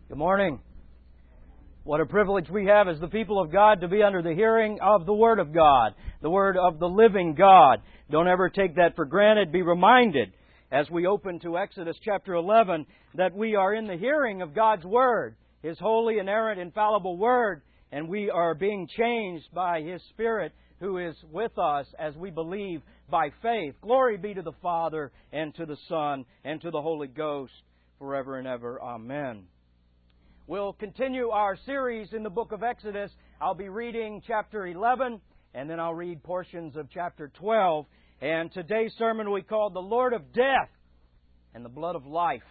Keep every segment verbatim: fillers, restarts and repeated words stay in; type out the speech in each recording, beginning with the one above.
Good morning. What a privilege we have as the people of God to be under the hearing of the Word of God, the Word of the living God. Don't ever take that for granted. Be reminded as we open to Exodus chapter eleven that we are in the hearing of God's Word, His holy, inerrant, infallible Word, and we are being changed by His Spirit who is with us as we believe by faith. Glory be to the Father, and to the Son, and to the Holy Ghost, forever and ever. Amen. We'll continue our series in the book of Exodus. I'll be reading chapter eleven, and then I'll read portions of chapter twelve. And today's sermon we call The Lord of Death and the Blood of Life.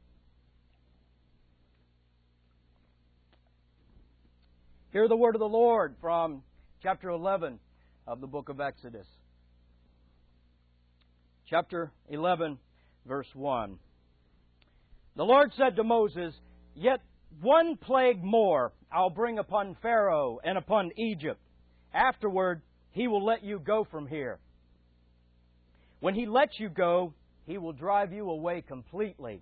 Hear the word of the Lord from chapter eleven of the book of Exodus. Chapter eleven, verse one. The Lord said to Moses, "Yet one plague more I'll bring upon Pharaoh and upon Egypt. Afterward, he will let you go from here. When he lets you go, he will drive you away completely.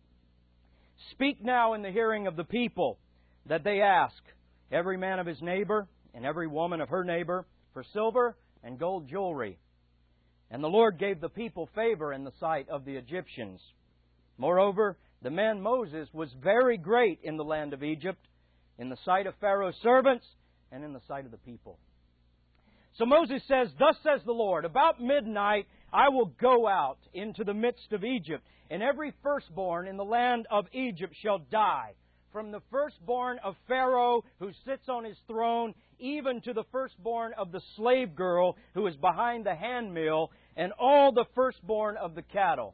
Speak now in the hearing of the people, that they ask, every man of his neighbor and every woman of her neighbor, for silver and gold jewelry." And the Lord gave the people favor in the sight of the Egyptians. Moreover, the man Moses was very great in the land of Egypt, in the sight of Pharaoh's servants, and in the sight of the people. So Moses says, "Thus says the Lord, about midnight I will go out into the midst of Egypt, and every firstborn in the land of Egypt shall die, from the firstborn of Pharaoh who sits on his throne, even to the firstborn of the slave girl who is behind the handmill, and all the firstborn of the cattle.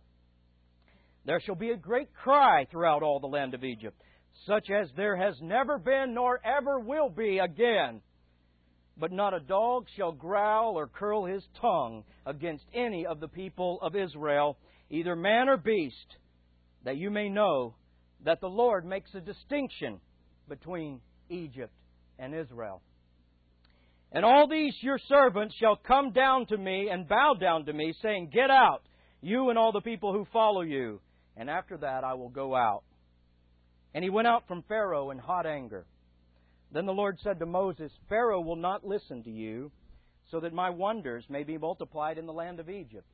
There shall be a great cry throughout all the land of Egypt, such as there has never been nor ever will be again. But not a dog shall growl or curl his tongue against any of the people of Israel, either man or beast, that you may know that the Lord makes a distinction between Egypt and Israel. And all these your servants shall come down to me and bow down to me, saying, Get out, you and all the people who follow you. And after that I will go out." And he went out from Pharaoh in hot anger. Then the Lord said to Moses, "Pharaoh will not listen to you, so that my wonders may be multiplied in the land of Egypt."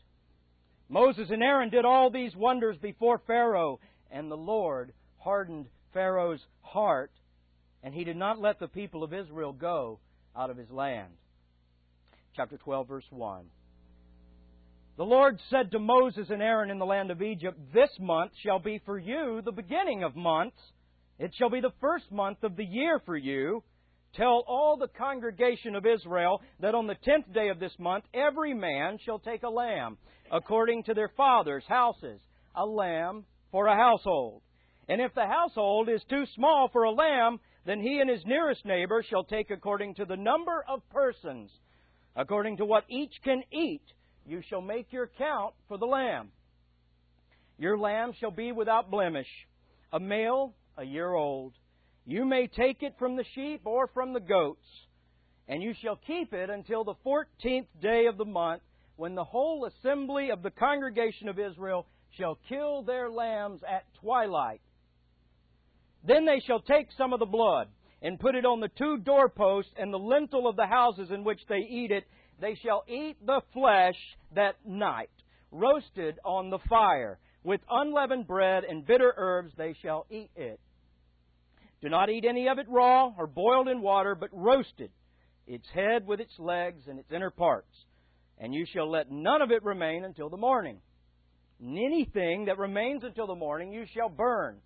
Moses and Aaron did all these wonders before Pharaoh, and the Lord hardened Pharaoh's heart, and he did not let the people of Israel go out of his land. Chapter twelve, verse one. The Lord said to Moses and Aaron in the land of Egypt, "This month shall be for you the beginning of months. It shall be the first month of the year for you. Tell all the congregation of Israel that on the tenth day of this month every man shall take a lamb, according to their fathers' houses, a lamb for a household. And if the household is too small for a lamb, then he and his nearest neighbor shall take according to the number of persons. According to what each can eat, you shall make your count for the lamb. Your lamb shall be without blemish, a male a year old. You may take it from the sheep or from the goats, and you shall keep it until the fourteenth day of the month, when the whole assembly of the congregation of Israel shall kill their lambs at twilight. Then they shall take some of the blood and put it on the two doorposts and the lintel of the houses in which they eat it. They shall eat the flesh that night, roasted on the fire. With unleavened bread and bitter herbs they shall eat it. Do not eat any of it raw or boiled in water, but roasted, its head with its legs and its inner parts. And you shall let none of it remain until the morning. And anything that remains until the morning you shall burn.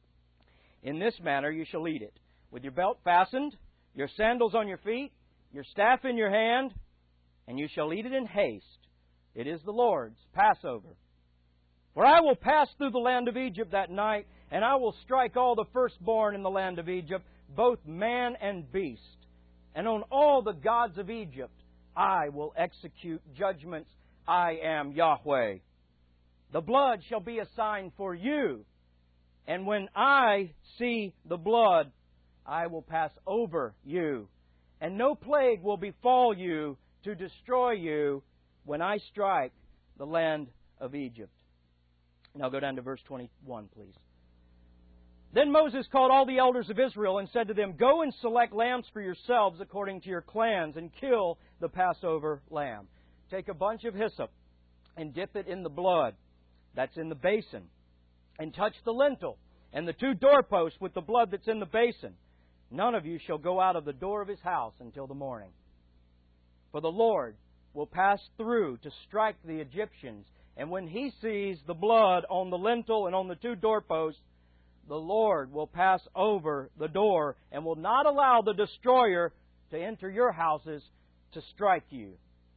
In this manner you shall eat it, with your belt fastened, your sandals on your feet, your staff in your hand, and you shall eat it in haste. It is the Lord's Passover. For I will pass through the land of Egypt that night, and I will strike all the firstborn in the land of Egypt, both man and beast. And on all the gods of Egypt I will execute judgments. I am Yahweh. The blood shall be a sign for you, and when I see the blood, I will pass over you, and no plague will befall you to destroy you when I strike the land of Egypt." Now go down to verse twenty-one, please. Then Moses called all the elders of Israel and said to them, Go and select lambs for yourselves according to your clans, and kill the Passover lamb. Take a bunch of hyssop and dip it in the blood that's in the basin, and touch the lintel and the two doorposts with the blood that's in the basin. None of you shall go out of the door of his house until the morning. For the Lord will pass through to strike the Egyptians, and when He sees the blood on the lintel and on the two doorposts, the Lord will pass over the door and will not allow the destroyer to enter your houses to strike you.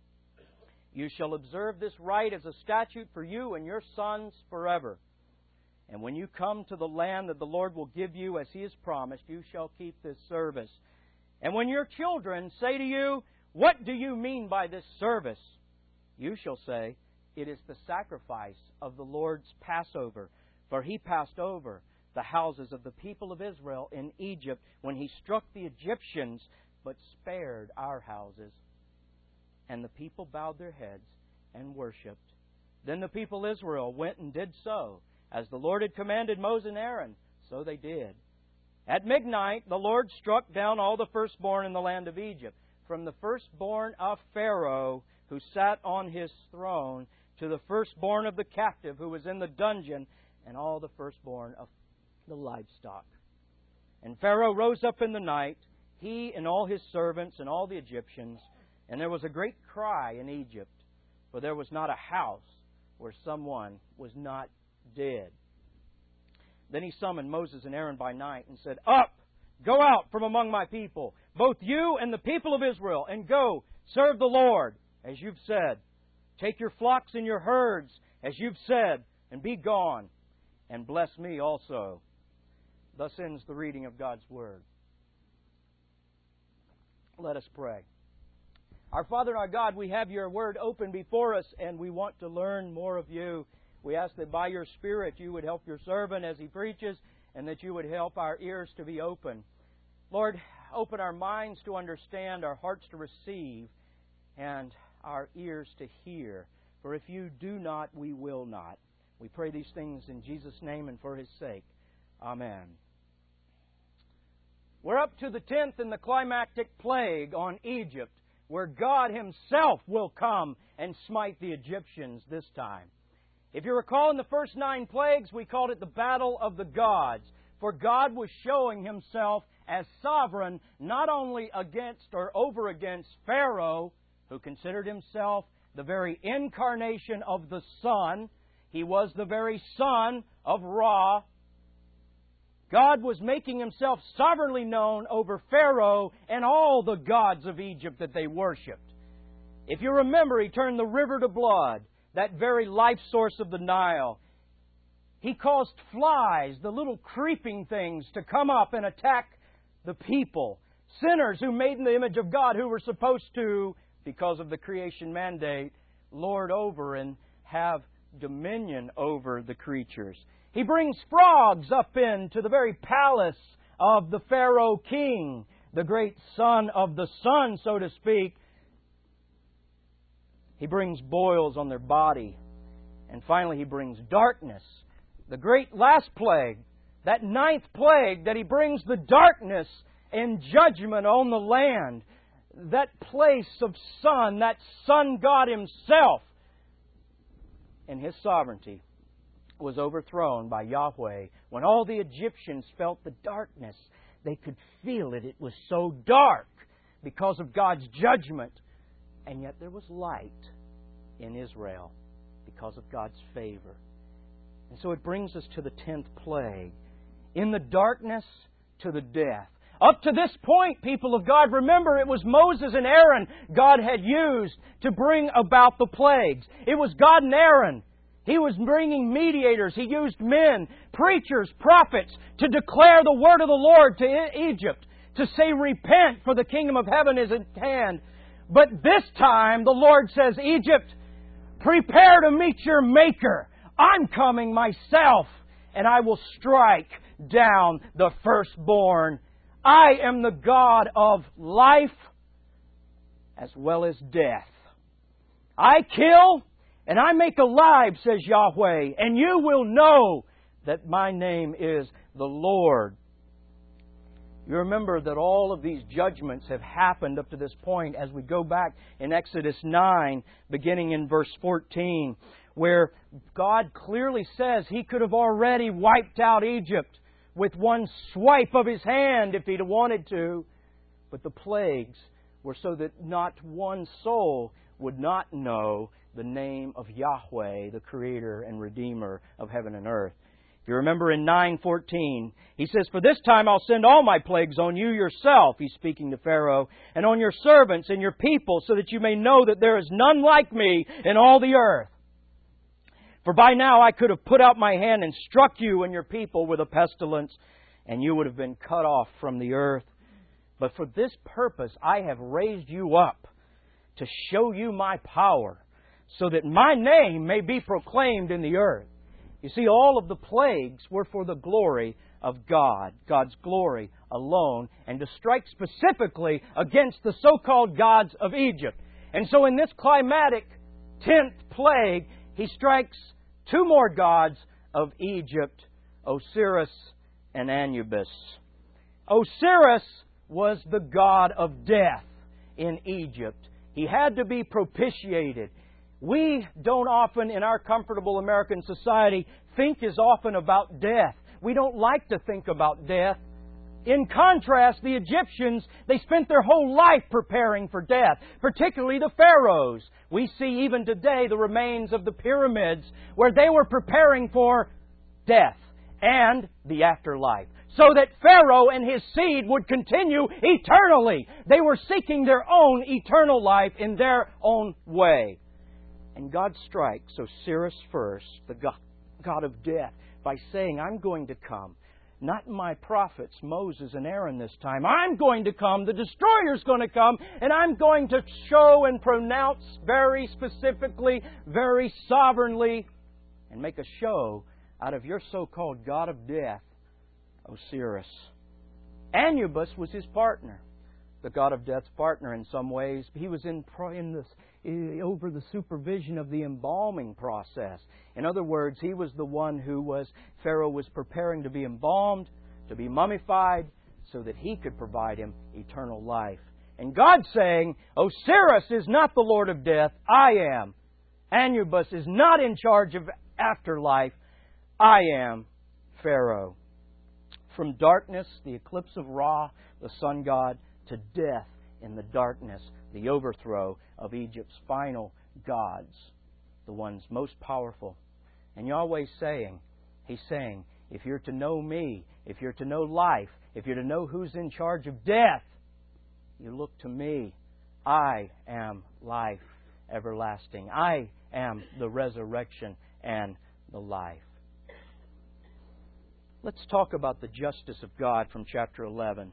You shall observe this rite as a statute for you and your sons forever. And when you come to the land that the Lord will give you as He has promised, you shall keep this service. And when your children say to you, What do you mean by this service? You shall say, It is the sacrifice of the Lord's Passover. For He passed over the houses of the people of Israel in Egypt when He struck the Egyptians, but spared our houses. And the people bowed their heads and worshipped. Then the people of Israel went and did so. As the Lord had commanded Moses and Aaron, so they did. At midnight, the Lord struck down all the firstborn in the land of Egypt, from the firstborn of Pharaoh, who sat on his throne, to the firstborn of the captive who was in the dungeon, and all the firstborn of the livestock. And Pharaoh rose up in the night, he and all his servants and all the Egyptians, and there was a great cry in Egypt, for there was not a house where someone was not dead. Then he summoned Moses and Aaron by night and said, Up, go out from among my people, both you and the people of Israel, and go, serve the Lord, as you've said. Take your flocks and your herds, as you've said, and be gone, and bless me also. Thus ends the reading of God's Word. Let us pray. Our Father and our God, we have Your Word open before us, and we want to learn more of You. We ask that by Your Spirit You would help Your servant as he preaches, and that You would help our ears to be open. Lord, open our minds to understand, our hearts to receive, and our ears to hear. For if You do not, we will not. We pray these things in Jesus' name and for His sake. Amen. We're up to the tenth and the climactic plague on Egypt, where God Himself will come and smite the Egyptians this time. If you recall, in the first nine plagues, we called it the Battle of the Gods, for God was showing Himself as sovereign not only against or over against Pharaoh, who considered himself the very incarnation of the sun. He was the very son of Ra. God was making Himself sovereignly known over Pharaoh and all the gods of Egypt that they worshipped. If you remember, He turned the river to blood, that very life source of the Nile. He caused flies, the little creeping things, to come up and attack the people. Sinners who made in the image of God, who were supposed to, because of the creation mandate, lord over and have dominion over the creatures. He brings frogs up into the very palace of the Pharaoh king, the great son of the sun, so to speak. He brings boils on their body. And finally, He brings darkness. The great last plague, that ninth plague, that He brings the darkness and judgment on the land. That place of sun, that sun God Himself, in His sovereignty, was overthrown by Yahweh. When all the Egyptians felt the darkness, they could feel it. It was so dark because of God's judgment. And yet there was light in Israel because of God's favor. And so it brings us to the tenth plague. In the darkness to the death. Up to this point, people of God, remember it was Moses and Aaron God had used to bring about the plagues. It was God and Aaron. He was bringing mediators. He used men, preachers, prophets to declare the word of the Lord to Egypt, to say, repent, for the kingdom of heaven is at hand. But this time, the Lord says, Egypt, prepare to meet your Maker. I'm coming myself, and I will strike down the firstborn. I am the God of life as well as death. I kill and I make alive, says Yahweh, and you will know that my name is the Lord. You remember that all of these judgments have happened up to this point as we go back in Exodus nine, beginning in verse fourteen, where God clearly says He could have already wiped out Egypt with one swipe of His hand if He'd wanted to. But the plagues were so that not one soul would not know the name of Yahweh, the Creator and Redeemer of heaven and earth. If you remember in nine fourteen, He says, "For this time I'll send all my plagues on you yourself," He's speaking to Pharaoh, "and on your servants and your people, so that you may know that there is none like me in all the earth. For by now I could have put out my hand and struck you and your people with a pestilence, and you would have been cut off from the earth. But for this purpose I have raised you up, to show you my power, so that my name may be proclaimed in the earth." You see, all of the plagues were for the glory of God, God's glory alone, and to strike specifically against the so-called gods of Egypt. And so in this climatic tenth plague, He strikes two more gods of Egypt, Osiris and Anubis. Osiris was the god of death in Egypt. He had to be propitiated. We don't often, in our comfortable American society, think as often about death. We don't like to think about death. In contrast, the Egyptians, they spent their whole life preparing for death, particularly the pharaohs. We see even today the remains of the pyramids where they were preparing for death and the afterlife, so that Pharaoh and his seed would continue eternally. They were seeking their own eternal life in their own way. And God strikes Osiris first, the God, God of death, by saying, "I'm going to come. Not my prophets, Moses and Aaron this time. I'm going to come. The destroyer's going to come. And I'm going to show and pronounce very specifically, very sovereignly, and make a show out of your so-called God of death, Osiris." Anubis was his partner, the God of death's partner in some ways. He was in, in this, over the supervision of the embalming process. In other words, he was the one who was, Pharaoh was preparing to be embalmed, to be mummified, so that he could provide him eternal life. And God's saying, Osiris is not the Lord of death, I am. Anubis is not in charge of afterlife, I am Pharaoh. From darkness, the eclipse of Ra, the sun god, to death in the darkness, the overthrow of Egypt's final gods, the ones most powerful. And Yahweh's saying, He's saying, if you're to know me, if you're to know life, if you're to know who's in charge of death, you look to me. I am life everlasting. I am the resurrection and the life. Let's talk about the justice of God from chapter eleven.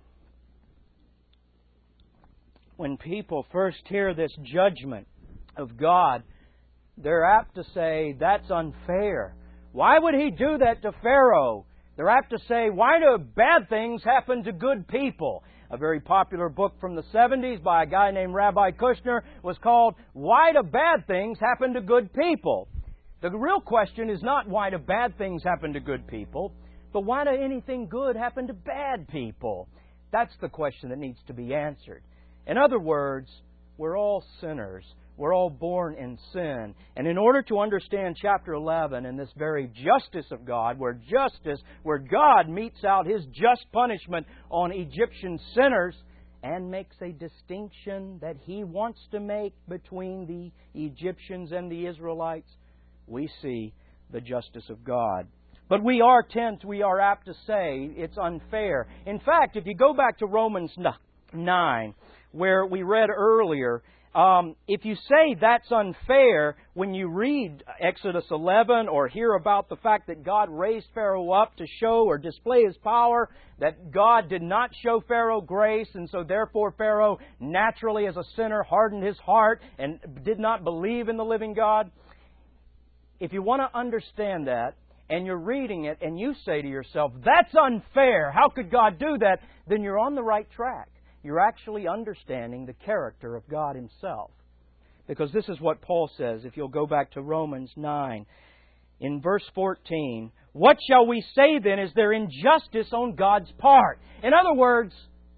When people first hear this judgment of God, they're apt to say, that's unfair. Why would He do that to Pharaoh? They're apt to say, why do bad things happen to good people? A very popular book from the seventies by a guy named Rabbi Kushner was called, Why Do Bad Things Happen to Good People? The real question is not why do bad things happen to good people, but why do anything good happen to bad people? That's the question that needs to be answered. In other words, we're all sinners. We're all born in sin. And in order to understand chapter eleven and this very justice of God, where justice, where God metes out His just punishment on Egyptian sinners and makes a distinction that He wants to make between the Egyptians and the Israelites, we see the justice of God. But we are tend, we are apt to say it's unfair. In fact, if you go back to Romans nine, where we read earlier, um, if you say that's unfair when you read Exodus eleven or hear about the fact that God raised Pharaoh up to show or display His power, that God did not show Pharaoh grace, and so therefore Pharaoh naturally as a sinner hardened his heart and did not believe in the living God. If you want to understand that, and you're reading it and you say to yourself, that's unfair, how could God do that? Then you're on the right track. You're actually understanding the character of God Himself. Because this is what Paul says, if you'll go back to Romans nine. In verse fourteen, What shall we say then? Is there injustice on God's part? In other words,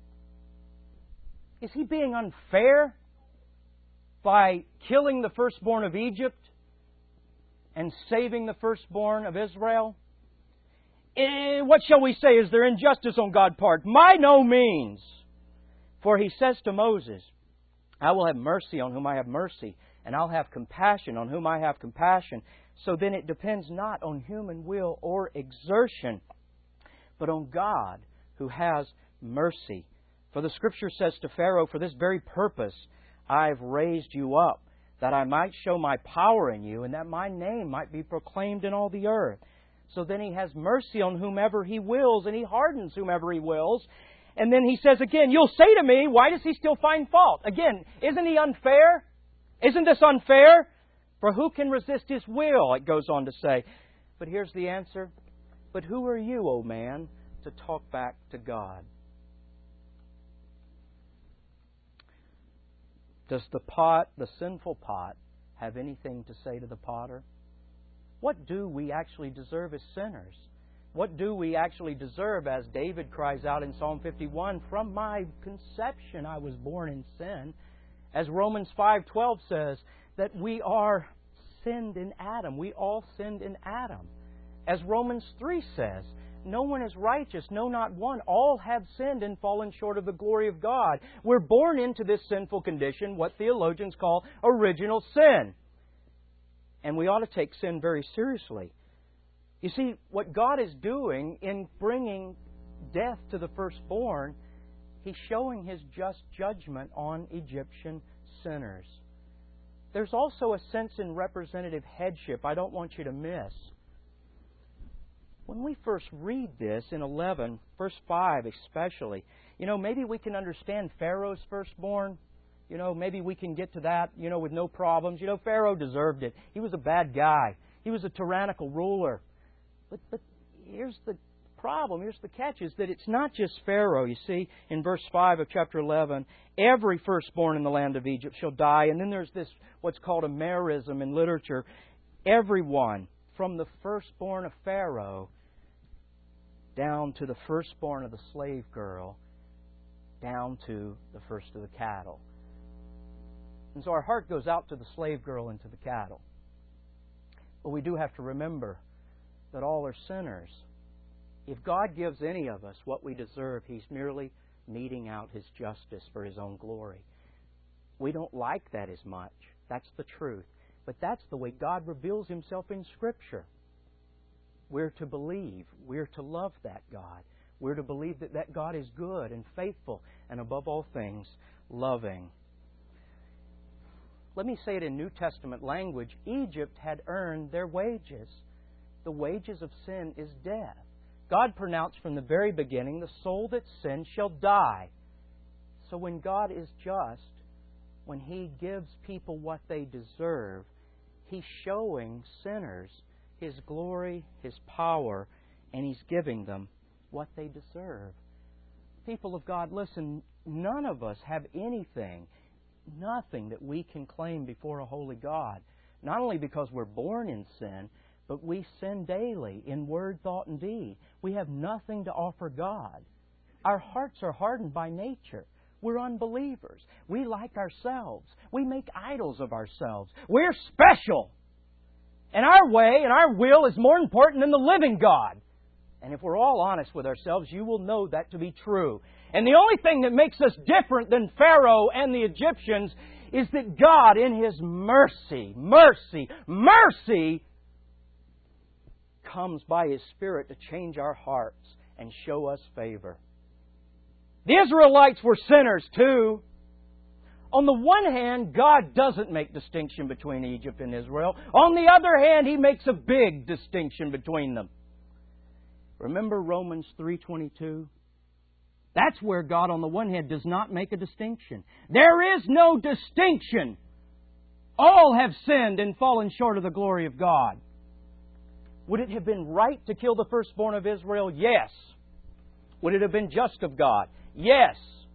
is He being unfair by killing the firstborn of Egypt and saving the firstborn of Israel? Eh, what shall we say? Is there injustice on God's part? By no means. For He says to Moses, I will have mercy on whom I have mercy, and I'll have compassion on whom I have compassion. So then it depends not on human will or exertion, but on God who has mercy. For the Scripture says to Pharaoh, for this very purpose I've raised you up, that I might show my power in you, and that my name might be proclaimed in all the earth. So then He has mercy on whomever He wills, and He hardens whomever He wills. And then He says again, you'll say to me, why does He still find fault? Again, isn't He unfair? Isn't this unfair? For who can resist His will, it goes on to say. But here's the answer. But who are you, O man, to talk back to God? Does the pot, the sinful pot, have anything to say to the potter? What do we actually deserve as sinners? What do we actually deserve, as David cries out in Psalm fifty-one, from my conception I was born in sin. As Romans five twelve says, that we are sinned in Adam. We all sinned in Adam. As Romans three says, no one is righteous, no, not one. All have sinned and fallen short of the glory of God. We're born into this sinful condition, what theologians call original sin. And we ought to take sin very seriously. You see, what God is doing in bringing death to the firstborn, He's showing His just judgment on Egyptian sinners. There's also a sense in representative headship I don't want you to miss. When we first read this in eleven, verse five especially, you know, maybe we can understand Pharaoh's firstborn. You know, maybe we can get to that, you know, with no problems. You know, Pharaoh deserved it. He was a bad guy. He was a tyrannical ruler. But, but here's the problem, here's the catch, is that it's not just Pharaoh. You see, in verse five of chapter eleven, every firstborn in the land of Egypt shall die. And then there's this, what's called a merism in literature. Everyone, from the firstborn of Pharaoh down to the firstborn of the slave girl, down to the first of the cattle. And so our heart goes out to the slave girl and to the cattle. But we do have to remember that all are sinners. If God gives any of us what we deserve, He's merely meting out His justice for His own glory. We don't like that as much. That's the truth. But that's the way God reveals Himself in Scripture. We're to believe. We're to love that God. We're to believe that that God is good and faithful and above all things, loving. Let me say it in New Testament language. Egypt had earned their wages. The wages of sin is death. God pronounced from the very beginning, the soul that sins shall die. So when God is just, when He gives people what they deserve, He's showing sinners His glory, His power, and He's giving them what they deserve. People of God, listen, none of us have anything, nothing that we can claim before a holy God. Not only because we're born in sin, but we sin daily in word, thought, and deed. We have nothing to offer God. Our hearts are hardened by nature. We're unbelievers. We like ourselves. We make idols of ourselves. We're special. And our way and our will is more important than the living God. And if we're all honest with ourselves, you will know that to be true. And the only thing that makes us different than Pharaoh and the Egyptians is that God, in His mercy, mercy, mercy, comes by His Spirit to change our hearts and show us favor. The Israelites were sinners too. On the one hand, God doesn't make distinction between Egypt and Israel. On the other hand, He makes a big distinction between them. Remember Romans three twenty-two? That's where God, on the one hand, does not make a distinction. There is no distinction. All have sinned and fallen short of the glory of God. Would it have been right to kill the firstborn of Israel? Yes. Would it have been just of God? Yes.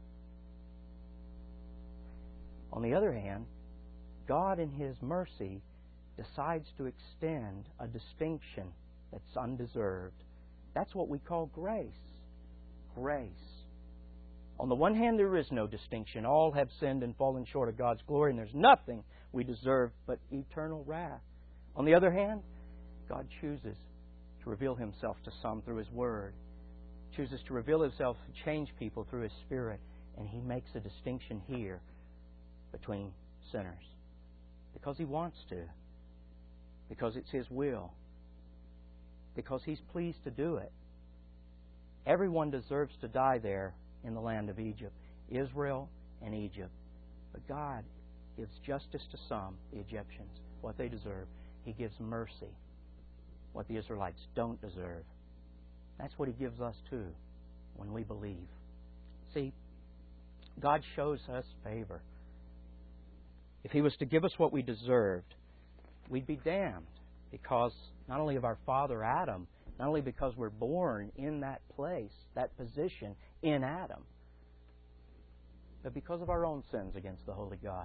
On the other hand, God in His mercy decides to extend a distinction that's undeserved. That's what we call grace. Grace. On the one hand, there is no distinction. All have sinned and fallen short of God's glory, and there's nothing we deserve but eternal wrath. On the other hand, God chooses to reveal Himself to some through His Word, chooses to reveal Himself and change people through His Spirit, and He makes a distinction here between sinners. Because He wants to. Because it's His will. Because He's pleased to do it. Everyone deserves to die there in the land of Egypt. Israel and Egypt. But God gives justice to some, the Egyptians, what they deserve. He gives mercy, what the Israelites don't deserve. That's what He gives us too when we believe. See, God shows us favor. If He was to give us what we deserved, we'd be damned because not only of our father Adam, not only because we're born in that place, that position in Adam, but because of our own sins against the Holy God.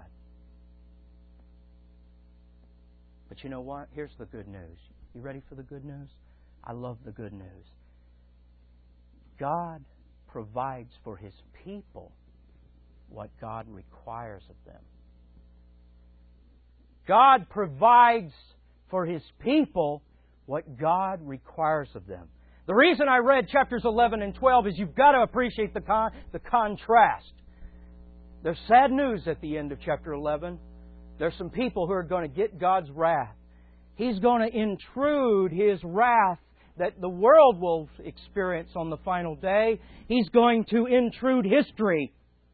But you know what? Here's the good news. You ready for the good news? I love the good news. God provides for His people what God requires of them. God provides for His people what God requires of them. The reason I read chapters eleven and twelve is you've got to appreciate the con- the contrast. There's sad news at the end of chapter eleven. There's some people who are going to get God's wrath. He's going to intrude His wrath that the world will experience on the final day. He's going to intrude history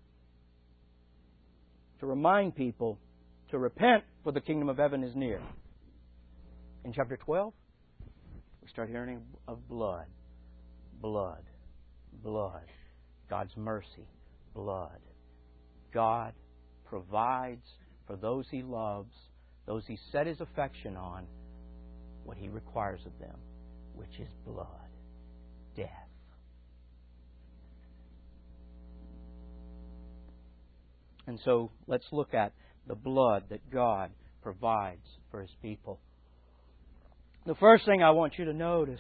to remind people to repent, for the kingdom of heaven is near. In chapter twelve, we start hearing of blood. Blood. Blood. God's mercy. Blood. God provides for those He loves, those He set His affection on, what He requires of them, which is blood. Death. And so let's look at the blood that God provides for His people. The first thing I want you to notice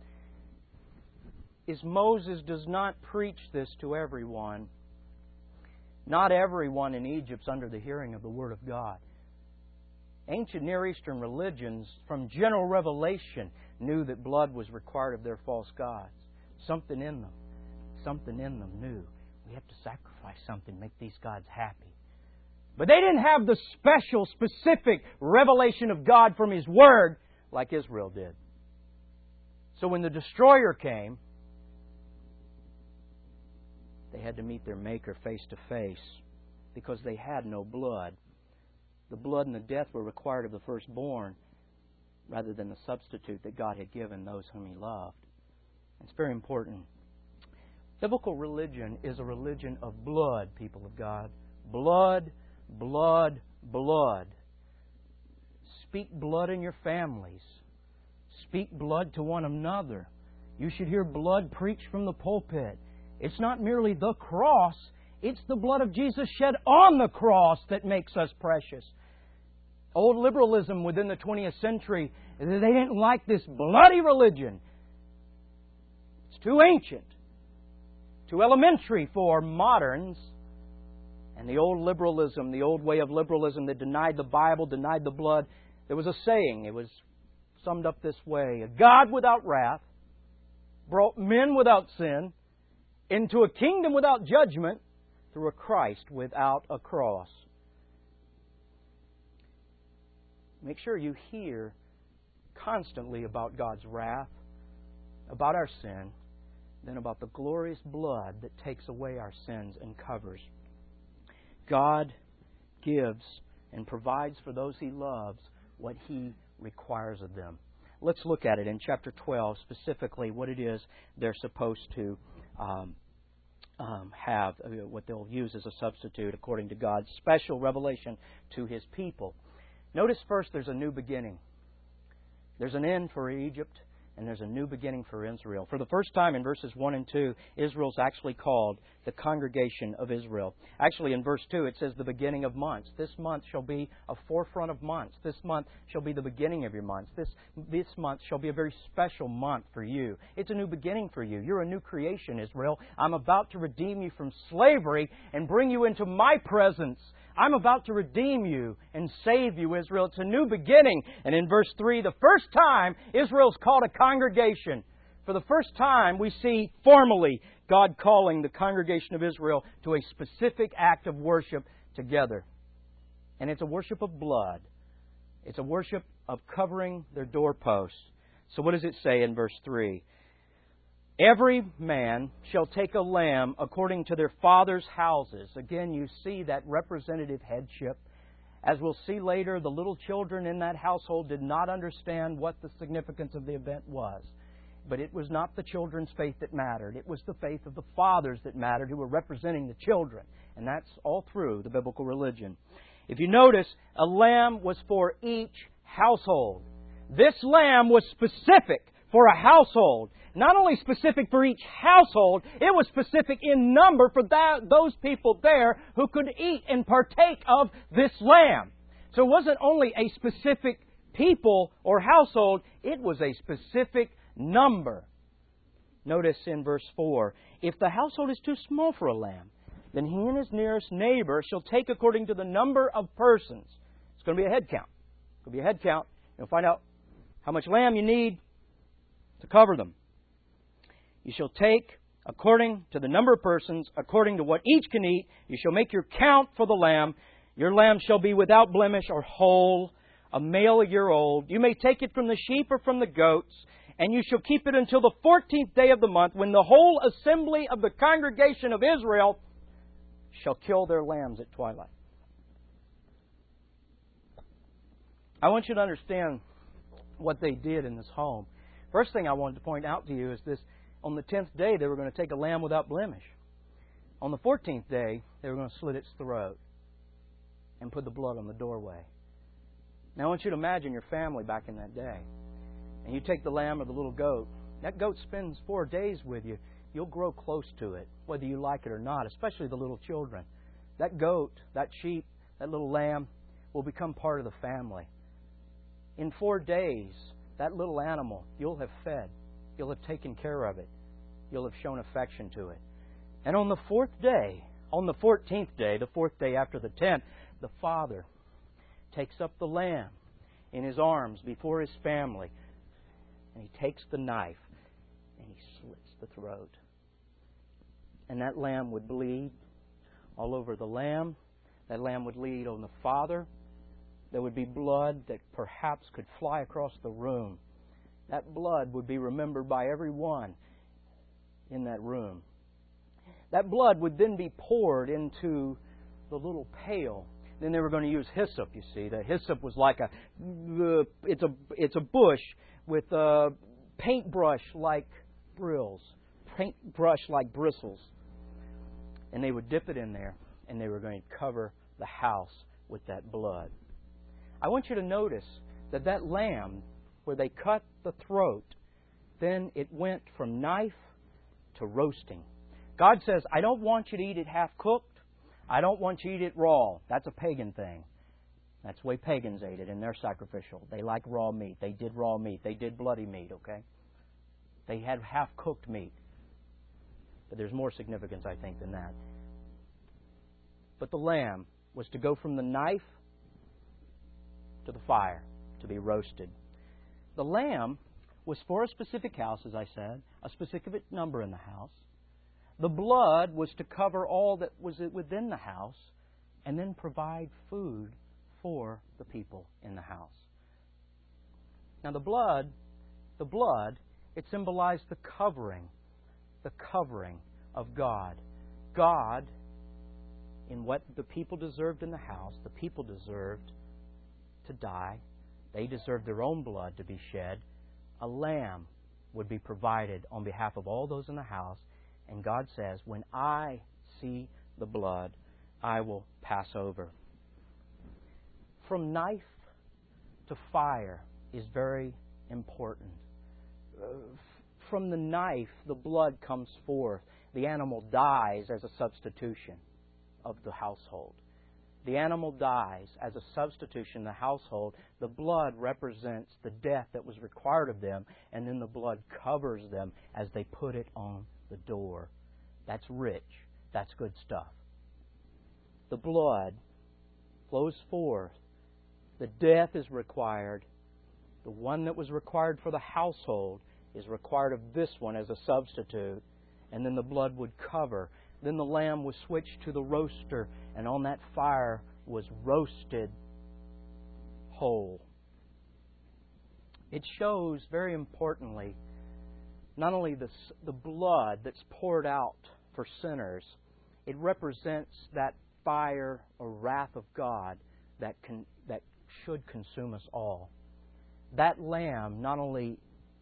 is Moses does not preach this to everyone. Not everyone in Egypt's under the hearing of the Word of God. Ancient Near Eastern religions, from general revelation, knew that blood was required of their false gods. Something in them, something in them knew we have to sacrifice something, make these gods happy. But they didn't have the special, specific revelation of God from His Word like Israel did. So when the destroyer came, they had to meet their Maker face to face because they had no blood. The blood and the death were required of the firstborn rather than the substitute that God had given those whom He loved. It's very important. Biblical religion is a religion of blood, people of God. Blood, blood, blood. Speak blood in your families. Speak blood to one another. You should hear blood preached from the pulpit. It's not merely the cross. It's the blood of Jesus shed on the cross that makes us precious. Old liberalism within the twentieth century, they didn't like this bloody religion. It's too ancient, too elementary for moderns. And the old liberalism, the old way of liberalism that denied the Bible, denied the blood, there was a saying, it was summed up this way: a God without wrath brought men without sin into a kingdom without judgment through a Christ without a cross. Make sure you hear constantly about God's wrath, about our sin, then about the glorious blood that takes away our sins and covers. God gives and provides for those He loves what He requires of them. Let's look at it in chapter twelve, specifically what it is they're supposed to um, um, have, what they'll use as a substitute according to God's special revelation to His people. Notice first there's a new beginning. There's an end for Egypt, And there's a new beginning for Israel. For the first time in verses one and two, Israel's actually called the congregation of Israel. Actually, in verse two, it says the beginning of months. This month shall be a forefront of months. This month shall be the beginning of your months. This, this month shall be a very special month for you. It's a new beginning for you. You're a new creation, Israel. I'm about to redeem you from slavery and bring you into my presence. I'm about to redeem you and save you, Israel. It's a new beginning. And in verse three, the first time Israel's called a congregation. For the first time, we see formally God calling the congregation of Israel to a specific act of worship together. And it's a worship of blood. It's a worship of covering their doorposts. So what does it say in verse three? Every man shall take a lamb according to their father's houses. Again, you see that representative headship. As we'll see later, the little children in that household did not understand what the significance of the event was. But it was not the children's faith that mattered. It was the faith of the fathers that mattered who were representing the children. And that's all through the biblical religion. If you notice, a lamb was for each household. This lamb was specific for a household. Not only specific for each household, it was specific in number for that, those people there who could eat and partake of this lamb. So it wasn't only a specific people or household, it was a specific number. Notice in verse four, if the household is too small for a lamb, then he and his nearest neighbor shall take according to the number of persons. It's going to be a head count. It's going to be a head count. You'll find out how much lamb you need to cover them. You shall take according to the number of persons, according to what each can eat. You shall make your count for the lamb. Your lamb shall be without blemish or whole, a male a year old. You may take it from the sheep or from the goats, and you shall keep it until the fourteenth day of the month, when the whole assembly of the congregation of Israel shall kill their lambs at twilight. I want you to understand what they did in this home. First thing I wanted to point out to you is this. On the tenth day, they were going to take a lamb without blemish. On the fourteenth day, they were going to slit its throat and put the blood on the doorway. Now, I want you to imagine your family back in that day. And you take the lamb or the little goat. That goat spends four days with you. You'll grow close to it, whether you like it or not, especially the little children. That goat, that sheep, that little lamb will become part of the family. In four days, that little animal, you'll have fed. You'll have taken care of it. You'll have shown affection to it. And on the fourth day, on the fourteenth day, the fourth day after the tenth, the father takes up the lamb in his arms before his family. And he takes the knife and he slits the throat. And that lamb would bleed all over the lamb. That lamb would bleed on the father. There would be blood that perhaps could fly across the room. That blood would be remembered by everyone in that room. That blood would then be poured into the little pail. Then they were going to use hyssop, you see. The hyssop was like a, it's a, it's a bush with a paintbrush-like brills, paintbrush-like bristles. And they would dip it in there, and they were going to cover the house with that blood. I want you to notice that that lamb, where they cut the throat, then it went from knife to roasting. God says, I don't want you to eat it half-cooked. I don't want you to eat it raw. That's a pagan thing. That's the way pagans ate it in their sacrificial. They like raw meat. They did raw meat. They did bloody meat, okay? They had half-cooked meat. But there's more significance, I think, than that. But the lamb was to go from the knife to the fire, to be roasted. The lamb was for a specific house, as I said, a specific number in the house. The blood was to cover all that was within the house and then provide food for the people in the house. Now the blood, the blood, it symbolized the covering, the covering of God. God, in what the people deserved in the house, the people deserved to die. They deserved their own blood to be shed. A lamb would be provided on behalf of all those in the house. And God says, when I see the blood, I will pass over. From knife to fire is very important. from the knife, the blood comes forth. The animal dies as a substitution of the household. The animal dies as a substitution in the household. The blood represents the death that was required of them, and then the blood covers them as they put it on the door. That's rich. That's good stuff. The blood flows forth. The death is required. The one that was required for the household is required of this one as a substitute. And then the blood would cover. Then the lamb was switched to the roaster, and on that fire was roasted whole. It shows, very importantly, not only the, the blood that's poured out for sinners, it represents that fire or wrath of God that can, that should consume us all. That lamb, not only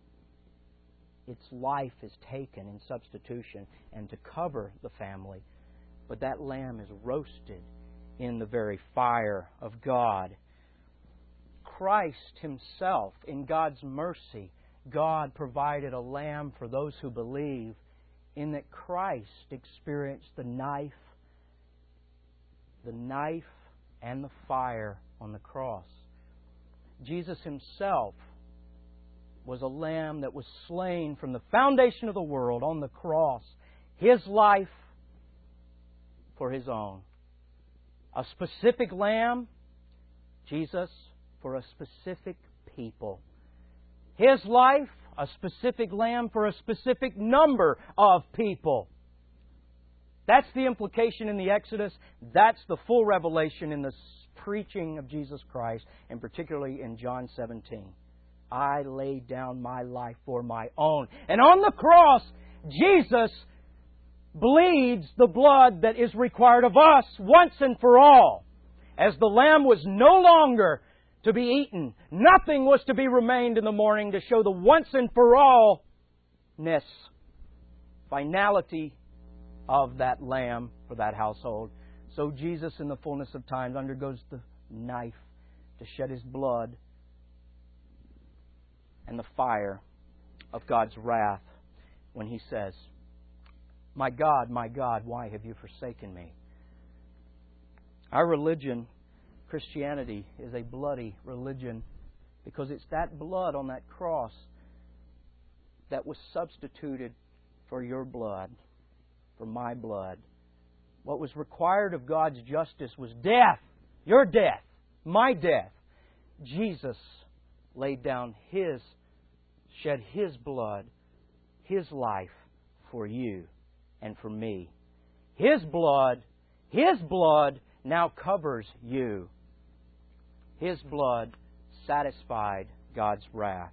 its life is taken in substitution and to cover the family, but that lamb is roasted in the very fire of God. Christ Himself, in God's mercy, God provided a lamb for those who believe, in that Christ experienced the knife, the knife and the fire on the cross. Jesus Himself was a lamb that was slain from the foundation of the world on the cross. His life for His own. A specific lamb, Jesus, for a specific people. His life, a specific lamb for a specific number of people. That's the implication in the Exodus. That's the full revelation in the preaching of Jesus Christ, and particularly in John seventeen. I laid down my life for my own. And on the cross, Jesus bleeds the blood that is required of us once and for all. As the lamb was no longer to be eaten, nothing was to be remained in the morning to show the once and for all-ness, finality of that lamb for that household. So Jesus, in the fullness of time, undergoes the knife to shed His blood and the fire of God's wrath when He says, "My God, my God, why have you forsaken me?" Our religion, Christianity, is a bloody religion because it's that blood on that cross that was substituted for your blood, for my blood. What was required of God's justice was death, your death, my death. Jesus laid down His, shed His blood, His life for you and for me. His blood, His blood now covers you. His blood satisfied God's wrath.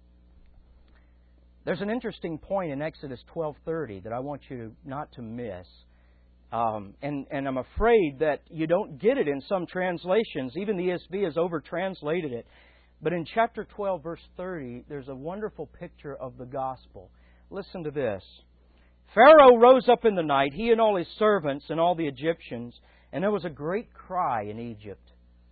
There's an interesting point in Exodus twelve thirty that I want you not to miss. Um, and, and I'm afraid that you don't get it in some translations. Even the E S V has over-translated it. But in chapter twelve, verse thirty, there's a wonderful picture of the gospel. Listen to this. Pharaoh rose up in the night, he and all his servants and all the Egyptians, and there was a great cry in Egypt.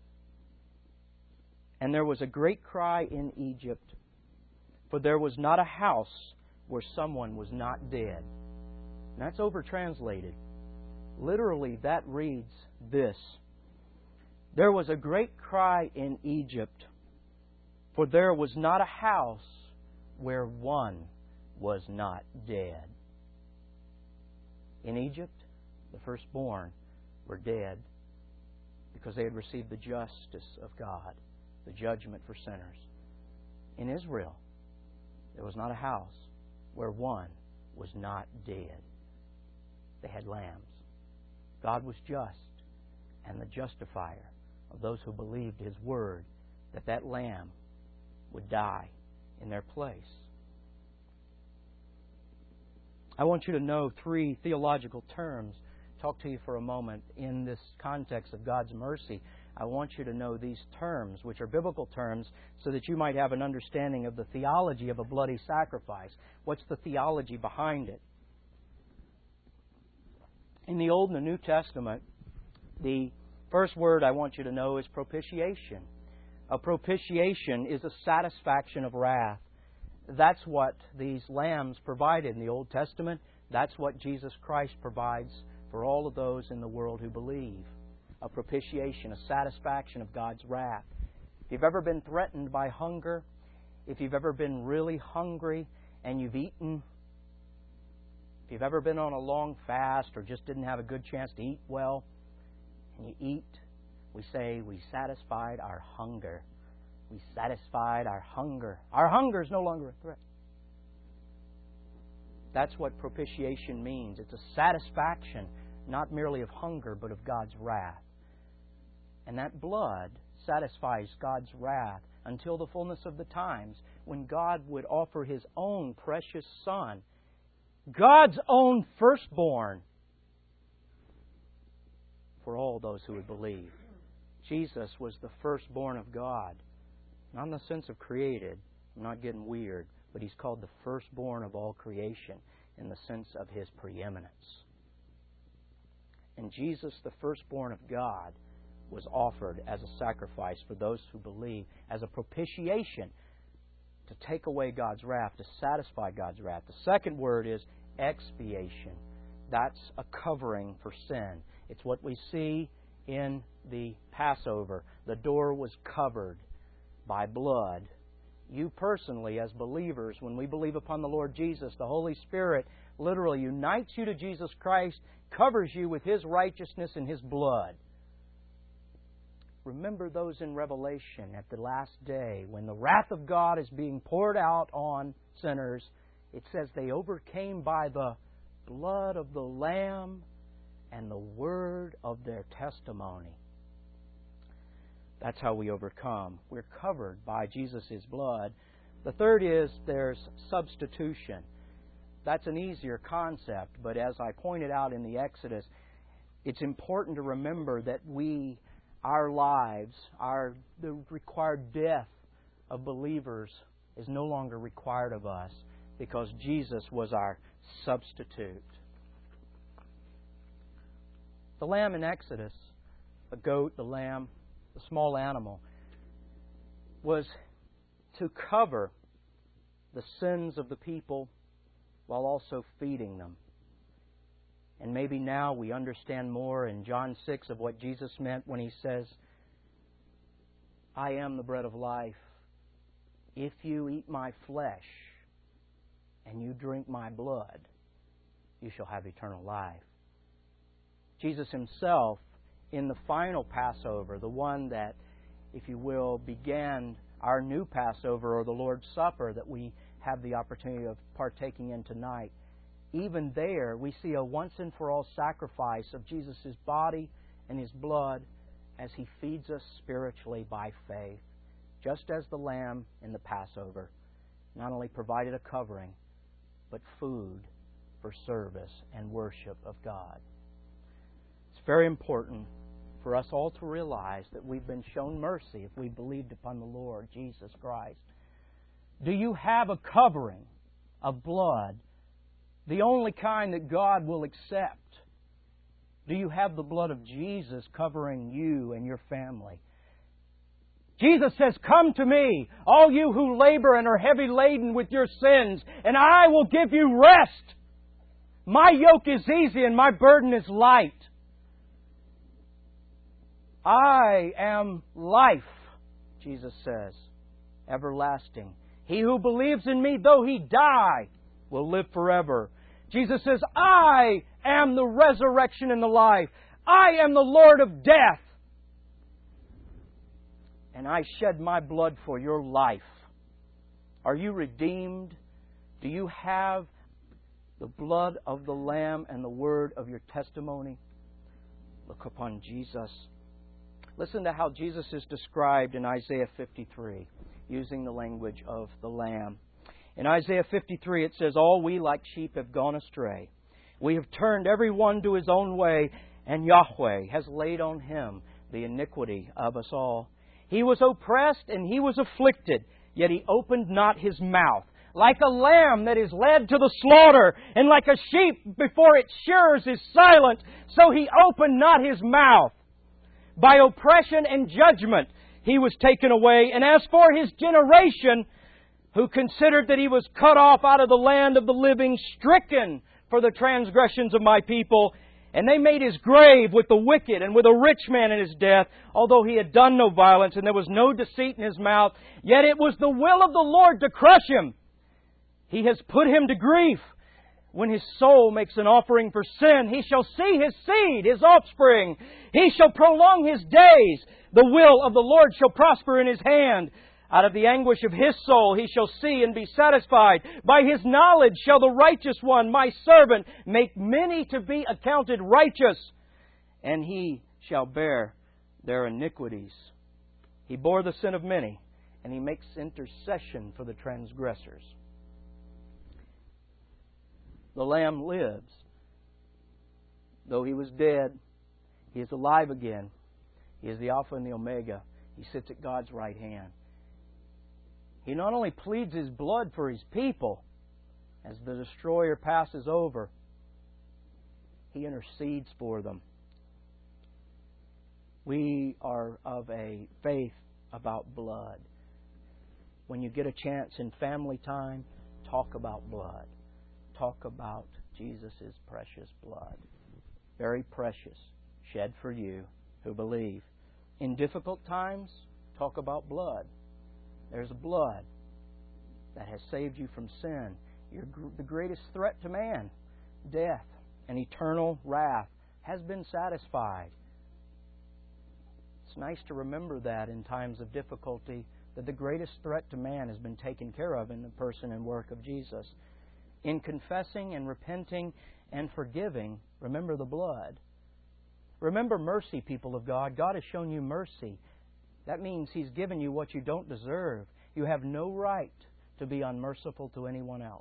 And there was a great cry in Egypt, for there was not a house where someone was not dead. And that's over-translated. Literally, that reads this. There was a great cry in Egypt, for there was not a house where one was not dead. In Egypt, the firstborn were dead because they had received the justice of God, the judgment for sinners. In Israel, there was not a house where one was not dead. They had lambs. God was just and the justifier of those who believed His word, that that lamb would die in their place. I want you to know three theological terms. Talk to you for a moment in this context of God's mercy. I want you to know these terms, which are biblical terms, so that you might have an understanding of the theology of a bloody sacrifice. What's the theology behind it? In the Old and the New Testament, the first word I want you to know is propitiation. A propitiation is a satisfaction of wrath. That's what these lambs provided in the Old Testament. That's what Jesus Christ provides for all of those in the world who believe. A propitiation, a satisfaction of God's wrath. If you've ever been threatened by hunger, if you've ever been really hungry and you've eaten, if you've ever been on a long fast or just didn't have a good chance to eat well, and you eat, we say we satisfied our hunger. We satisfied our hunger. Our hunger is no longer a threat. That's what propitiation means. It's a satisfaction, not merely of hunger, but of God's wrath. And that blood satisfies God's wrath until the fullness of the times when God would offer His own precious Son, God's own firstborn, for all those who would believe. Jesus was the firstborn of God. Not in the sense of created. I'm not getting weird. But He's called the firstborn of all creation in the sense of His preeminence. And Jesus, the firstborn of God, was offered as a sacrifice for those who believe, as a propitiation to take away God's wrath, to satisfy God's wrath. The second word is expiation. That's a covering for sin. It's what we see in the Passover. The door was covered by blood. You personally, as believers, when we believe upon the Lord Jesus, the Holy Spirit literally unites you to Jesus Christ, covers you with His righteousness and His blood. Remember those in Revelation at the last day when the wrath of God is being poured out on sinners. It says they overcame by the blood of the Lamb and the word of their testimony. That's how we overcome. We're covered by Jesus' blood. The third is there's substitution. That's an easier concept, but as I pointed out in the Exodus, it's important to remember that we, our lives, our the required death of believers is no longer required of us because Jesus was our substitute. The lamb in Exodus, the goat, the lamb, the small animal, was to cover the sins of the people while also feeding them. And maybe now we understand more in John six of what Jesus meant when He says, I am the bread of life. If you eat my flesh and you drink my blood, you shall have eternal life. Jesus Himself, in the final Passover, the one that, if you will, began our new Passover or the Lord's Supper that we have the opportunity of partaking in tonight, even there we see a once and for all sacrifice of Jesus' body and His blood as He feeds us spiritually by faith, just as the lamb in the Passover not only provided a covering, but food for service and worship of God. It's very important for us all to realize that we've been shown mercy if we believed upon the Lord Jesus Christ. Do you have a covering of blood, the only kind that God will accept? Do you have the blood of Jesus covering you and your family? Jesus says, come to me, all you who labor and are heavy laden with your sins, and I will give you rest. My yoke is easy and my burden is light. I am life, Jesus says, everlasting. He who believes in me, though he die, will live forever. Jesus says, I am the resurrection and the life. I am the Lord of death. And I shed my blood for your life. Are you redeemed? Do you have the blood of the Lamb and the word of your testimony? Look upon Jesus. Listen to how Jesus is described in Isaiah fifty-three, using the language of the Lamb. In Isaiah fifty-three it says, all we like sheep have gone astray. We have turned every one to his own way, and Yahweh has laid on Him the iniquity of us all. He was oppressed and He was afflicted, yet He opened not His mouth. Like a lamb that is led to the slaughter, and like a sheep before its shearers is silent, so He opened not His mouth. By oppression and judgment He was taken away, and as for His generation, who considered that He was cut off out of the land of the living, stricken for the transgressions of my people. And they made His grave with the wicked and with a rich man in his death, although he had done no violence and there was no deceit in his mouth. Yet it was the will of the Lord to crush him. He has put him to grief. When his soul makes an offering for sin, he shall see his seed, his offspring. He shall prolong his days. The will of the Lord shall prosper in his hand. Out of the anguish of his soul he shall see and be satisfied. By his knowledge shall the righteous one, my servant, make many to be accounted righteous, and he shall bear their iniquities. He bore the sin of many, and He makes intercession for the transgressors. The Lamb lives. Though He was dead, He is alive again. He is the Alpha and the Omega. He sits at God's right hand. He not only pleads His blood for His people as the destroyer passes over, He intercedes for them. We are of a faith about blood. When you get a chance in family time, talk about blood. Talk about Jesus' precious blood. Very precious, shed for you who believe. In difficult times, talk about blood. There's blood that has saved you from sin. You're the greatest threat to man, death and eternal wrath, has been satisfied. It's nice to remember that in times of difficulty, that the greatest threat to man has been taken care of in the person and work of Jesus. In confessing and repenting and forgiving, remember the blood. Remember mercy, people of God. God has shown you mercy. That means He's given you what you don't deserve. You have no right to be unmerciful to anyone else.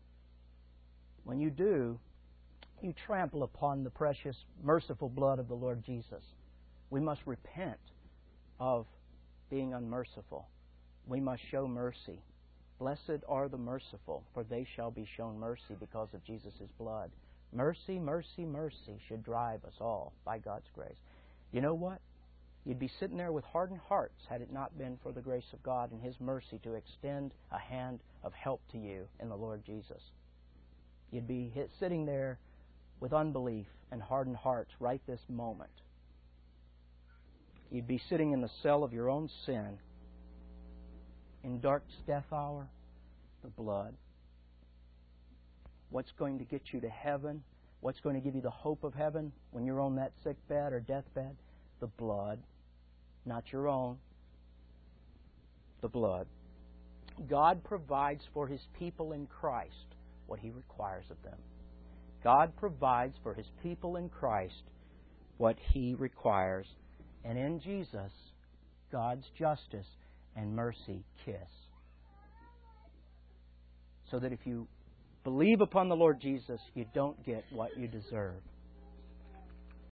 When you do, you trample upon the precious, merciful blood of the Lord Jesus. We must repent of being unmerciful. We must show mercy. Blessed are the merciful, for they shall be shown mercy because of Jesus' blood. Mercy, mercy, mercy should drive us all by God's grace. You know what? You'd be sitting there with hardened hearts had it not been for the grace of God and His mercy to extend a hand of help to you in the Lord Jesus. You'd be sitting there with unbelief and hardened hearts right this moment. You'd be sitting in the cell of your own sin. In dark's death hour, the blood. What's going to get you to heaven? What's going to give you the hope of heaven when you're on that sick bed or deathbed? The blood. Not your own. The blood. God provides for His people in Christ what He requires of them. God provides for His people in Christ what He requires. And in Jesus, God's justice and mercy kiss. So that if you believe upon the Lord Jesus, you don't get what you deserve.